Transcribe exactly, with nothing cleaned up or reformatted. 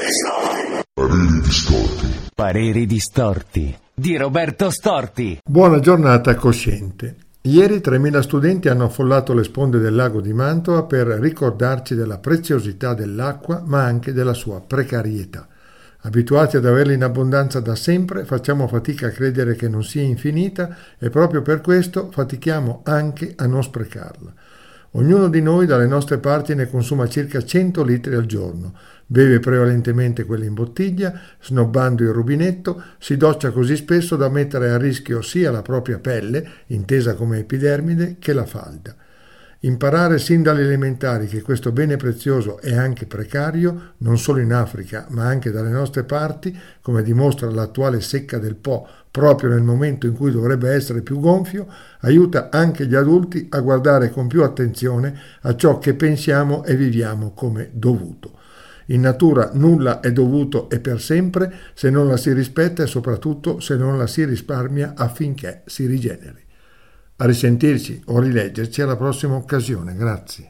Pareri distorti. Pareri distorti di Roberto Storti. Buona giornata cosciente. Ieri tremila studenti hanno affollato le sponde del lago di Mantova per ricordarci della preziosità dell'acqua, ma anche della sua precarietà. Abituati ad averla in abbondanza da sempre, facciamo fatica a credere che non sia infinita e proprio per questo fatichiamo anche a non sprecarla. Ognuno di noi dalle nostre parti ne consuma circa cento litri al giorno, beve prevalentemente quella in bottiglia, snobbando il rubinetto, si doccia così spesso da mettere a rischio sia la propria pelle, intesa come epidermide, che la falda. Imparare sin dalle elementari che questo bene prezioso è anche precario, non solo in Africa ma anche dalle nostre parti, come dimostra l'attuale secca del Po proprio nel momento in cui dovrebbe essere più gonfio, aiuta anche gli adulti a guardare con più attenzione a ciò che pensiamo e viviamo come dovuto. In natura nulla è dovuto e per sempre se non la si rispetta e soprattutto se non la si risparmia affinché si rigeneri. A risentirci o rileggerci alla prossima occasione. Grazie.